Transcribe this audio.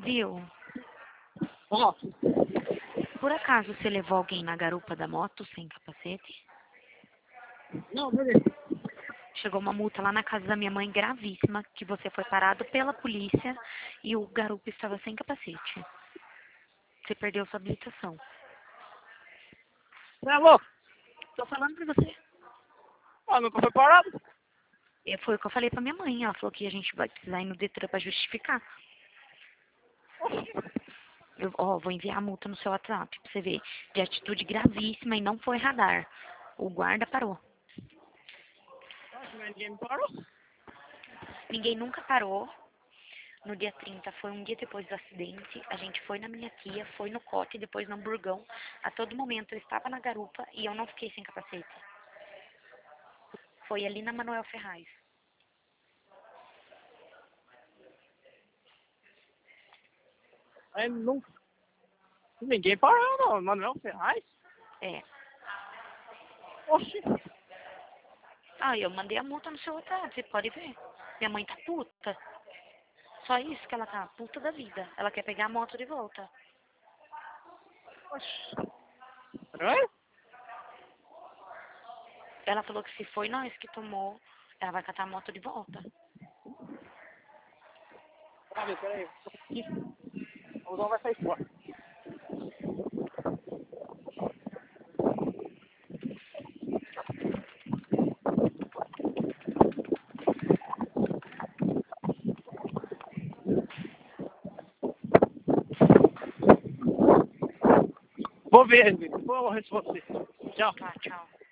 Viu? Ó, Por acaso você levou alguém na garupa da moto sem capacete? não, beleza. Chegou uma multa lá na casa da minha mãe gravíssima, que você foi parado pela polícia e o garupa estava sem capacete. Você perdeu sua habilitação. Você é louco? Tô falando pra você. Ó, nunca foi parado. Foi o que eu falei pra minha mãe. Ela falou que a gente vai precisar ir no Detran pra justificar. Vou enviar a multa no seu WhatsApp pra você ver. De atitude gravíssima e não foi radar. O guarda parou. Acho que ninguém me parou. Ninguém nunca parou. No dia 30, foi um dia depois do acidente. A gente foi na minha tia, foi no Cote, depois no Hamburgão. A todo momento eu estava na garupa e eu não fiquei sem capacete. Foi ali na Manuel Ferraz. Aí nunca. Ninguém parou, não. Manuel Ferraz? É. Oxi. Eu mandei a multa no seu WhatsApp, você pode ver. Minha mãe tá puta. Só isso que ela tá, puta da vida. Ela quer pegar a moto de volta. Oxi. Estranho? Ela falou que se foi nós que tomou, ela vai catar a moto de volta. Peraí. O Zão vai sair fora. Vou ver, Vitor. Vou morrer de você. Tchau. Tá, tchau.